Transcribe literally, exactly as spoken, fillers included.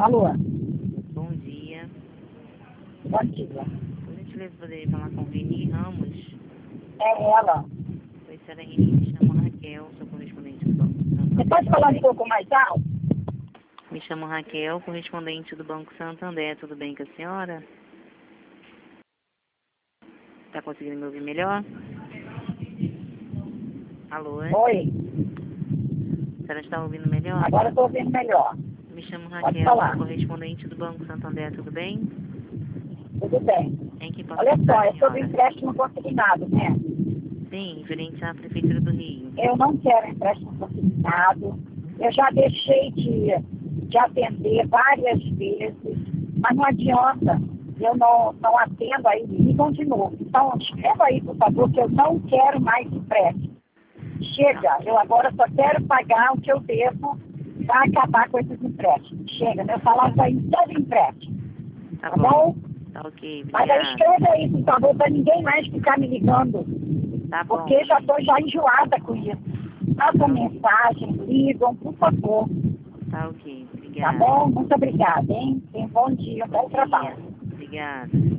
Alô? Bom dia. Bom dia. Por gentileza, poderia falar com Reni Ramos? É ela. Oi, senhora Reni, me chamo Raquel, sou correspondente do Banco Você Santander. pode falar um pouco mais alto? Me chamo Raquel, correspondente do Banco Santander. Tudo bem com a senhora? Está conseguindo me ouvir melhor? Alô? Oi. A senhora está ouvindo melhor? Agora estou ouvindo melhor. Me chamo Pode Raquel, falar. sou correspondente do Banco Santander. Tudo bem? Tudo bem. Em que posso Olha ajudar só, a é sobre senhora? empréstimo consignado, né? Sim, referente à Prefeitura do Rio. Eu não quero empréstimo consignado. Eu já deixei de, de atender várias vezes, mas não adianta. Eu não, não atendo aí, me ligam de novo. Então, escreva aí, por favor, que eu não quero mais empréstimo. Chega, eu agora só quero pagar o que eu devo para acabar com esses empréstimos. Chega, meu salário está em todo empréstimo. Tá Tá bom. bom? Tá ok, Mas aí obrigada. escreve aí, por favor, para ninguém mais ficar me ligando. Tá bom. Porque já estou já enjoada com isso. Façam mensagem, ligam, por favor. Tá ok, Tá obrigada. bom? Muito obrigada, hein? Tenha um bom dia, um bom trabalho. Obrigada.